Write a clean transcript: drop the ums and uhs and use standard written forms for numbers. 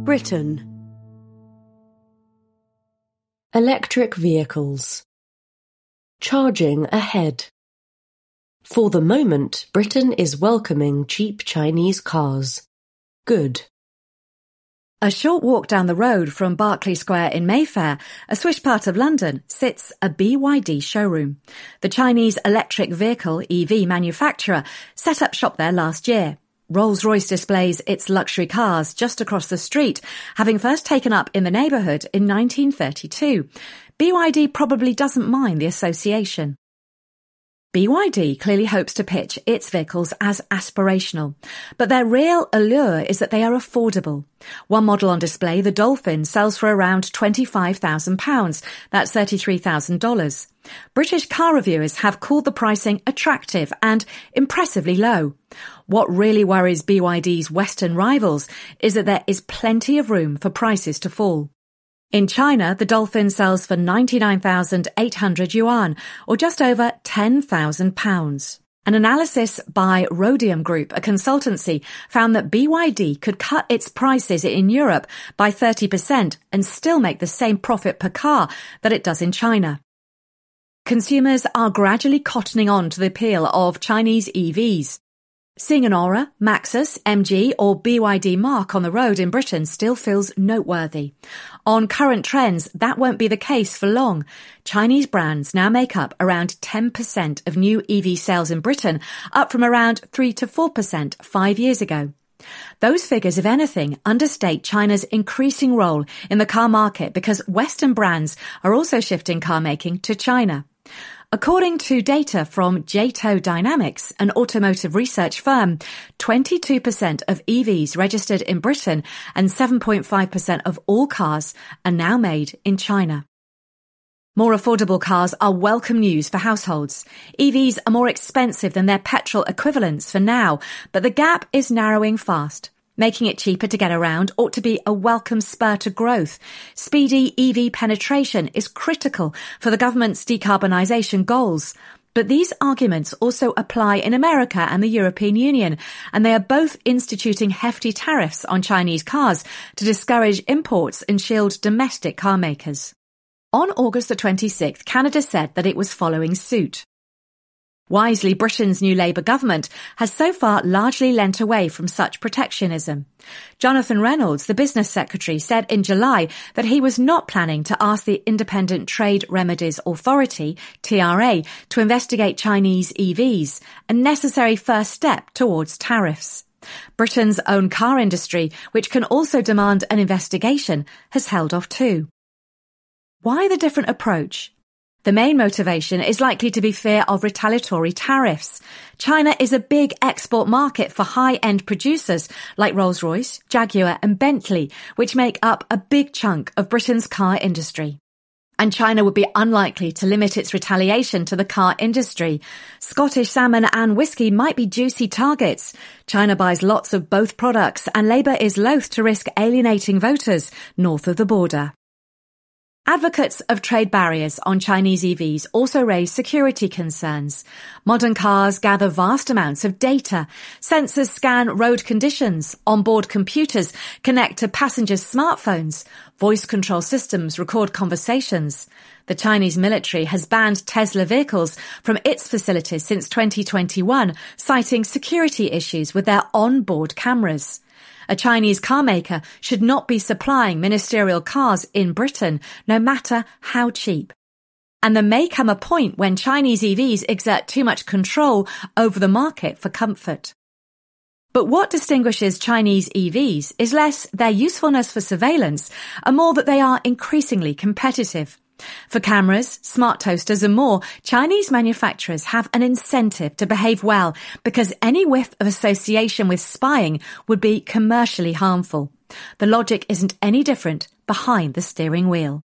Britain. Electric vehicles. Charging ahead. For the moment, Britain is welcoming cheap Chinese cars. Good. A short walk down the road from Berkeley Square in Mayfair, a swish part of London, sits a BYD showroom. The Chinese electric vehicle EV manufacturer set up shop there last year. Rolls-Royce displays its luxury cars just across the street, having first taken up in the neighbourhood in 1932. BYD probably doesn't mind the association. BYD clearly hopes to pitch its vehicles as aspirational, but their real allure is that they are affordable. One model on display, the Dolphin, sells for around £25,000. That's $33,000. British car reviewers have called the pricing attractive and impressively low. What really worries BYD's Western rivals is that there is plenty of room for prices to fall. In China, the Dolphin sells for 99,800 yuan, or just over £10,000. An analysis by Rhodium Group, a consultancy, found that BYD could cut its prices in Europe by 30% and still make the same profit per car that it does in China. Consumers are gradually cottoning on to the appeal of Chinese EVs. Seeing an Aura, Maxus, MG or BYD mark on the road in Britain still feels noteworthy. On current trends, that won't be the case for long. Chinese brands now make up around 10% of new EV sales in Britain, up from around 3 to 4% 5 years ago. Those figures, if anything, understate China's increasing role in the car market because Western brands are also shifting car making to China. According to data from JATO Dynamics, an automotive research firm, 22% of EVs registered in Britain and 7.5% of all cars are now made in China. More affordable cars are welcome news for households. EVs are more expensive than their petrol equivalents for now, but the gap is narrowing fast. Making it cheaper to get around ought to be a welcome spur to growth. Speedy EV penetration is critical for the government's decarbonisation goals. But these arguments also apply in America and the European Union, and they are both instituting hefty tariffs on Chinese cars to discourage imports and shield domestic car makers. On August the 26th, Canada said that it was following suit. Wisely, Britain's new Labour government has so far largely lent away from such protectionism. Jonathan Reynolds, the business secretary, said in July that he was not planning to ask the Independent Trade Remedies Authority, TRA, to investigate Chinese EVs, a necessary first step towards tariffs. Britain's own car industry, which can also demand an investigation, has held off too. Why the different approach? The main motivation is likely to be fear of retaliatory tariffs. China is a big export market for high-end producers like Rolls-Royce, Jaguar and Bentley, which make up a big chunk of Britain's car industry. And China would be unlikely to limit its retaliation to the car industry. Scottish salmon and whiskey might be juicy targets. China buys lots of both products, and Labour is loath to risk alienating voters north of the border. Advocates of trade barriers on Chinese EVs also raise security concerns. Modern cars gather vast amounts of data. Sensors scan road conditions. Onboard computers connect to passengers' smartphones. Voice control systems record conversations. The Chinese military has banned Tesla vehicles from its facilities since 2021, citing security issues with their onboard cameras. A Chinese car maker should not be supplying ministerial cars in Britain, no matter how cheap. And there may come a point when Chinese EVs exert too much control over the market for comfort. But what distinguishes Chinese EVs is less their usefulness for surveillance and more that they are increasingly competitive. For cameras, smart toasters and more, Chinese manufacturers have an incentive to behave well because any whiff of association with spying would be commercially harmful. The logic isn't any different behind the steering wheel.